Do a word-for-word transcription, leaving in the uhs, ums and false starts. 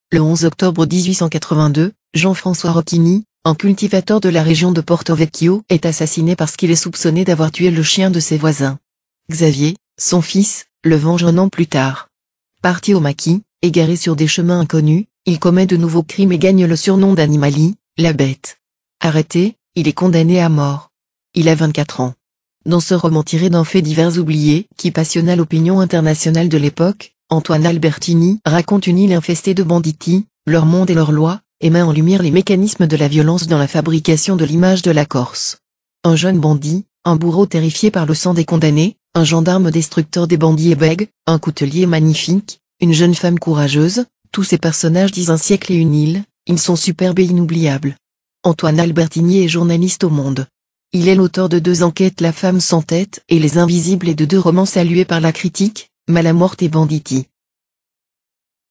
Le onze octobre mille huit cent quatre-vingt-deux, Jean-François Rocchini, un cultivateur de la région de Porto Vecchio, est assassiné parce qu'il est soupçonné d'avoir tué le chien de ses voisins. Xavier, son fils, le venge un an plus tard. Parti au maquis, égaré sur des chemins inconnus, il commet de nouveaux crimes et gagne le surnom d'Animali, la bête. Arrêté, il est condamné à mort. Il a vingt-quatre ans. Dans ce roman tiré d'un fait divers oublié, qui passionna l'opinion internationale de l'époque, Antoine Albertini raconte une île infestée de banditis, leur monde et leurs lois, et met en lumière les mécanismes de la violence dans la fabrication de l'image de la Corse. Un jeune bandit, un bourreau terrifié par le sang des condamnés, un gendarme destructeur des bandits et bègues, un coutelier magnifique, une jeune femme courageuse, tous ces personnages disent un siècle et une île, ils sont superbes et inoubliables. Antoine Albertini est journaliste au Monde. Il est l'auteur de deux enquêtes La femme sans tête et Les Invisibles et de deux romans salués par la critique, Malamorte et Banditti.